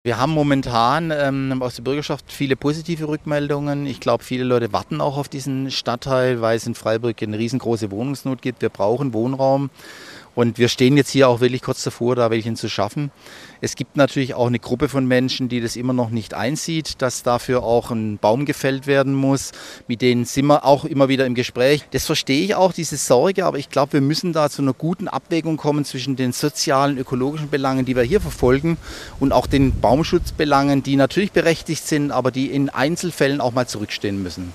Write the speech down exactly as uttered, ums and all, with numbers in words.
Wir haben momentan ähm, aus der Bürgerschaft viele positive Rückmeldungen. Ich glaube, viele Leute warten auch auf diesen Stadtteil, weil es in Freiburg eine riesengroße Wohnungsnot gibt. Wir brauchen Wohnraum und wir stehen jetzt hier auch wirklich kurz davor, da welchen zu schaffen. Es gibt natürlich auch eine Gruppe von Menschen, die das immer noch nicht einsieht, dass dafür auch ein Baum gefällt werden muss. Mit denen sind wir auch immer wieder im Gespräch. Das verstehe ich auch, diese Sorge, aber ich glaube, wir müssen da zu einer guten Abwägung kommen zwischen den sozialen, ökologischen Belangen, die wir hier verfolgen, und auch den Baumschutzbelangen, die natürlich berechtigt sind, aber die in Einzelfällen auch mal zurückstehen müssen.